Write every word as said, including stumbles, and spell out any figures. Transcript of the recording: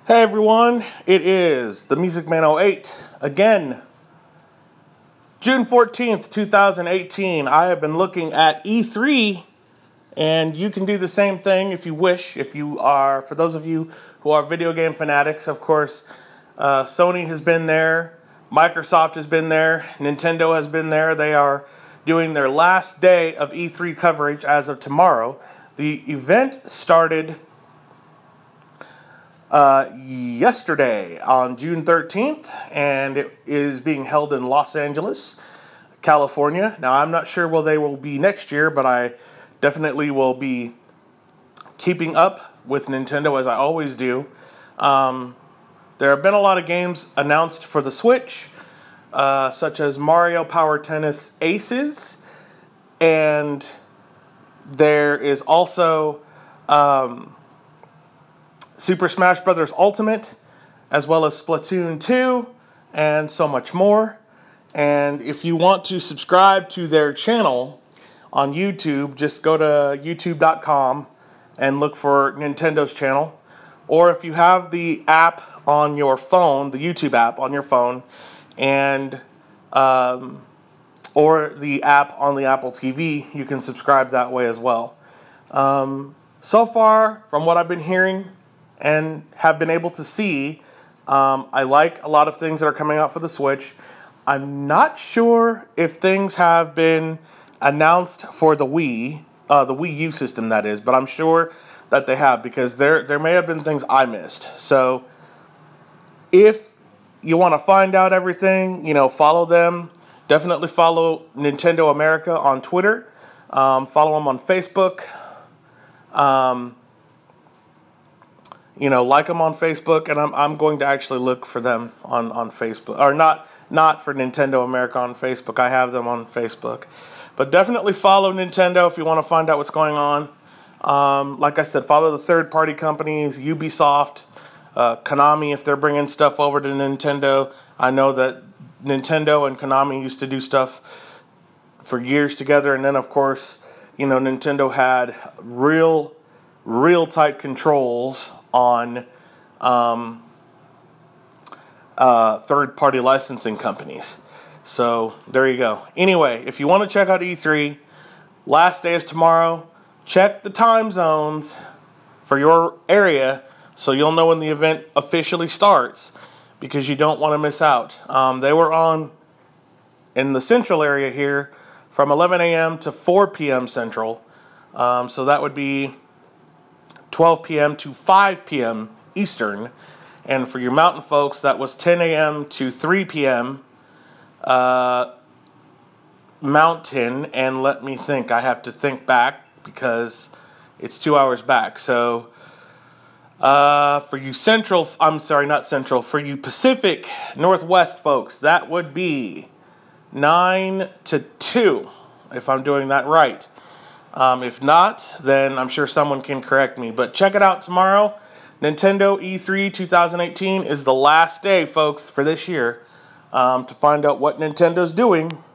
Hey everyone, it is the Music Man oh eight again. June fourteenth, two thousand eighteen. I have been looking at E three, and you can do the same thing if you wish. If you are, for those of you who are video game fanatics, of course, uh, Sony has been there, Microsoft has been there, Nintendo has been there. They are doing their last day of E three coverage as of tomorrow. The event started Uh, yesterday on June thirteenth, and it is being held in Los Angeles, California. Now, I'm not sure where they will be next year, but I definitely will be keeping up with Nintendo as I always do. Um, there have been a lot of games announced for the Switch, uh, such as Mario Power Tennis Aces, and there is also um, Super Smash Bros. Ultimate, as well as Splatoon two, and so much more. And if you want to subscribe to their channel on YouTube, just go to youtube dot com and look for Nintendo's channel. Or if you have the app on your phone, the YouTube app on your phone, and um, or the app on the Apple T V, you can subscribe that way as well. Um, so far, from what I've been hearing and have been able to see, um, I like a lot of things that are coming out for the Switch. I'm not sure if things have been announced for the Wii, uh, the Wii U system that is, but I'm sure that they have, because there there may have been things I missed. So if you want to find out everything, you know, follow them. Definitely follow Nintendo America on Twitter. Um, follow them on Facebook. Um, You know, like them on Facebook, and I'm I'm going to actually look for them on, on Facebook, or not not for Nintendo America on Facebook. I have them on Facebook, but definitely follow Nintendo if you want to find out what's going on. Um, like I said, follow the third party companies, Ubisoft, uh, Konami if they're bringing stuff over to Nintendo. I know that Nintendo and Konami used to do stuff for years together, and then of course, you know, Nintendo had real real tight controls on um, uh, third-party licensing companies. So there you go. Anyway, if you want to check out E three, last day is tomorrow. Check the time zones for your area so you'll know when the event officially starts, because you don't want to miss out. Um, they were on in the central area here from eleven a.m. to four p.m. Central. Um, so that would be twelve p.m. to five p.m. Eastern. And for your mountain folks, that was ten a.m. to three p.m. Uh, Mountain. And let me think. I have to think back because it's two hours back. So uh, for you Central, I'm sorry, not Central. For you Pacific Northwest folks, that would be nine to two, if I'm doing that right. Um, if not, then I'm sure someone can correct me. But check it out tomorrow. Nintendo E three twenty eighteen is the last day, folks, for this year, um, to find out what Nintendo's doing